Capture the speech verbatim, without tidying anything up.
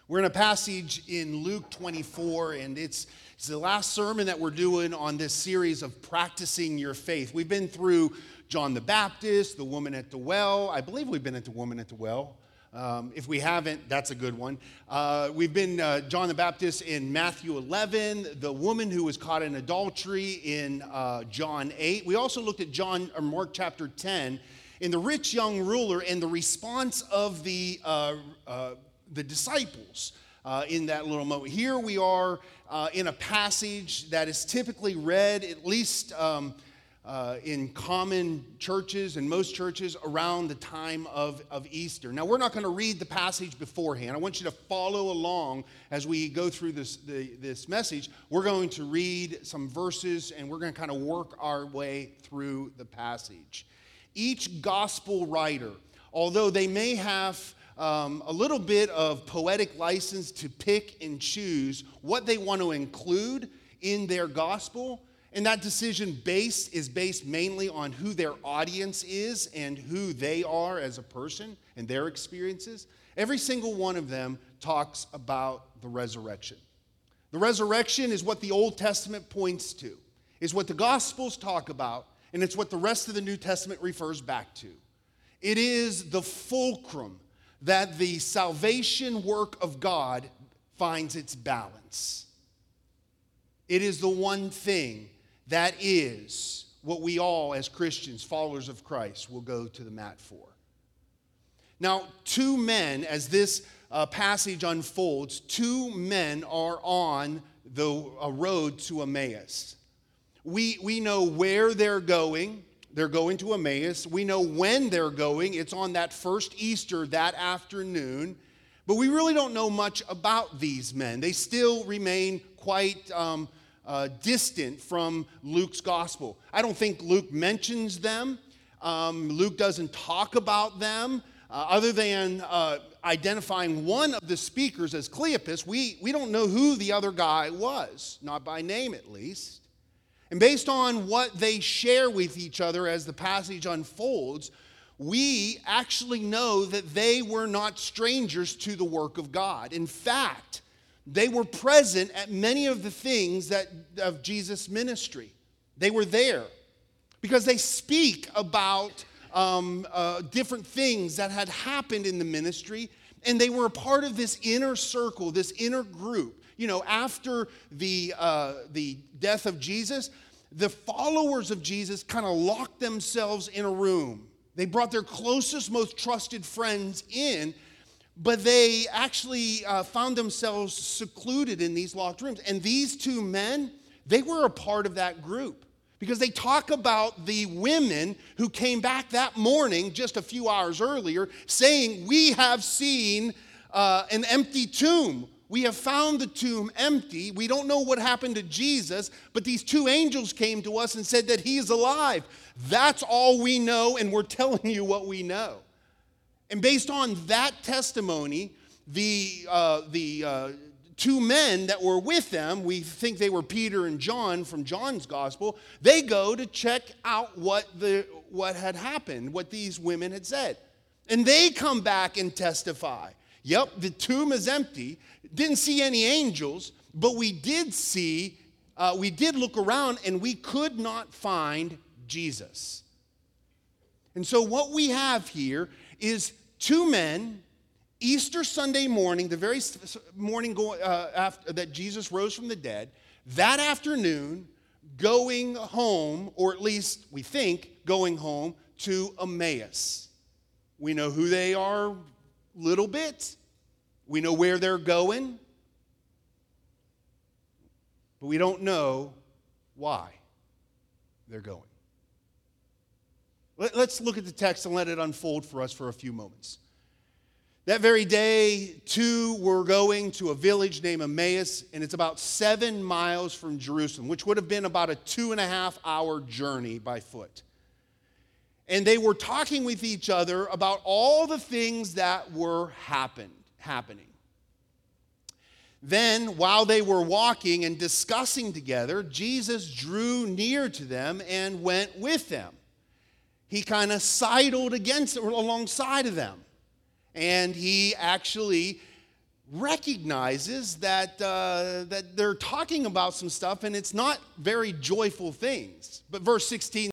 We're in a passage in Luke twenty-four, and it's, it's the last sermon that we're doing on this series of practicing your faith. We've been through John the Baptist, the woman at the well. I believe we've been at the woman at the well. Um, if we haven't, that's a good one. Uh, we've been uh, John the Baptist in Matthew eleven, the woman who was caught in adultery in uh, John eight. We also looked at John or Mark chapter ten in the rich young ruler and the response of the uh, uh, the disciples uh, in that little moment. Here we are uh, in a passage that is typically read, at least um, uh, in common churches and most churches, around the time of, of Easter. Now, we're not going to read the passage beforehand. I want you to follow along as we go through this, the, this message. We're going to read some verses, and we're going to kind of work our way through the passage. Each gospel writer, although they may have Um, a little bit of poetic license to pick and choose what they want to include in their gospel, and that decision base is based mainly on who their audience is and who they are as a person and their experiences. Every single one of them talks about the resurrection. The resurrection is what the Old Testament points to, is what the Gospels talk about, and it's what the rest of the New Testament refers back to. It is the fulcrum that the salvation work of God finds its balance. It is the one thing that is what we all, as Christians, followers of Christ, will go to the mat for. Now, two men, as this uh, passage unfolds, two men are on the a road to Emmaus. We, we know where they're going. They're going to Emmaus. We know when they're going. It's on that first Easter that afternoon. But we really don't know much about these men. They still remain quite um, uh, distant from Luke's gospel. I don't think Luke mentions them. Um, Luke doesn't talk about them. Uh, other than uh, identifying one of the speakers as Cleopas, we, we don't know who the other guy was, not by name at least. And based on what they share with each other as the passage unfolds, we actually know that they were not strangers to the work of God. In fact, they were present at many of the things that of Jesus' ministry. They were there because they speak about um, uh, different things that had happened in the ministry, and they were a part of this inner circle, this inner group. You know, after the uh, the death of Jesus, the followers of Jesus kind of locked themselves in a room. They brought their closest, most trusted friends in, but they actually uh, found themselves secluded in these locked rooms. And these two men, they were a part of that group because they talk about the women who came back that morning, just a few hours earlier, saying, "We have seen uh, an empty tomb. We have found the tomb empty. We don't know what happened to Jesus, but these two angels came to us and said that he is alive." That's all we know, and we're telling you what we know. And based on that testimony, the, uh, the uh, two men that were with them, we think they were Peter and John from John's gospel, they go to check out what, the, what had happened, what these women had said. And they come back and testify. Yep, the tomb is empty. Didn't see any angels, but we did see, uh, we did look around, and we could not find Jesus. And so what we have here is two men, Easter Sunday morning, the very morning go, uh, after, that Jesus rose from the dead, that afternoon going home, or at least we think going home to Emmaus. We know who they are a little bit. We know where they're going, but we don't know why they're going. Let's look at the text and let it unfold for us for a few moments. That very day, two were going to a village named Emmaus, and it's about seven miles from Jerusalem, which would have been about a two and a half hour journey by foot. And they were talking with each other about all the things that were happen, happening. Then, while they were walking and discussing together, Jesus drew near to them and went with them. He kind of sidled against, alongside of them. And he actually recognizes that, uh, that they're talking about some stuff and it's not very joyful things. But verse sixteen